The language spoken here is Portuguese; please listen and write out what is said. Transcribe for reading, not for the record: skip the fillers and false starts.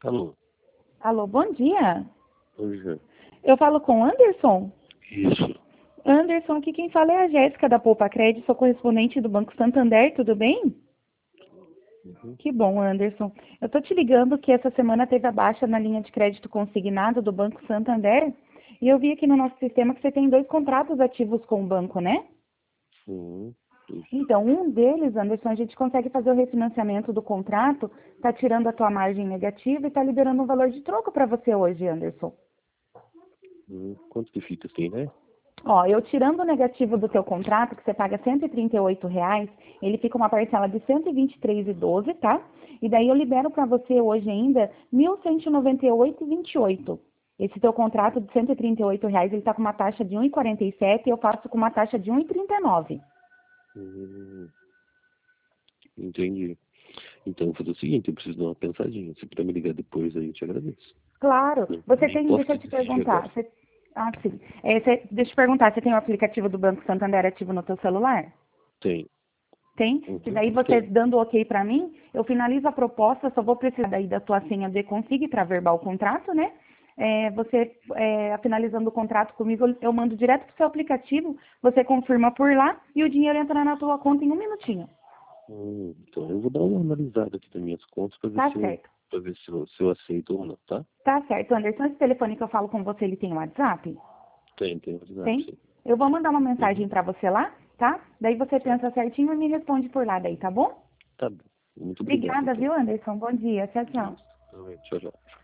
Alô? Alô, bom dia. Oi, Eu falo com o Anderson? isso. Anderson, aqui quem fala é a Jéssica da Poupa Crédito, sou correspondente do Banco Santander, tudo bem? Uhum. Que bom, Anderson. Eu tô te ligando que essa semana teve a baixa na linha de crédito consignado do Banco Santander e eu vi aqui no nosso sistema que você tem 2 contratos ativos com o banco, né? Sim, isso. Então, um deles, Anderson, a gente consegue fazer o refinanciamento do contrato, tá tirando a tua margem negativa e tá liberando um valor de troco para você hoje, Anderson. Quanto que fica assim, né? Ó, eu tirando o negativo do teu contrato, que você paga R$ 138, ele fica uma parcela de 123,12, tá? E daí eu libero para você hoje ainda 1.198,28. Esse teu contrato de R$ 138, ele tá com uma taxa de 1,47 e eu faço com uma taxa de 1,39. Hum, entendi. Então, eu vou fazer o seguinte, eu preciso dar uma pensadinha. Se puder me ligar depois aí, eu te agradeço. Claro, você Nem tem, posso deixa eu te te decidir agora. perguntar. Sim. Deixa eu te perguntar, você tem o aplicativo do Banco Santander ativo no teu celular? Tem. Tem? Que daí você Tem. dando ok para mim, eu finalizo a proposta, só vou precisar daí da tua senha de config para verbal o contrato, né? Finalizando o contrato comigo, eu mando direto pro seu aplicativo, você confirma por lá e o dinheiro entra na tua conta em 1 minutinho. Então, eu vou dar uma analisada aqui das minhas contas para ver Tá se eu, certo. pra ver se eu aceito ou não, tá? Tá certo, Anderson. Esse telefone que eu falo com você, ele tem WhatsApp? Tem WhatsApp, Tem? sim. Eu vou mandar uma Uhum. mensagem para você lá, tá? Daí você Certo. pensa certinho e me responde por lá daí, tá bom? Tá bom. Muito obrigado, Obrigada, então. viu, Anderson? Bom dia. Tchau, tchau. Isso. Tá bem. Tchau, tchau.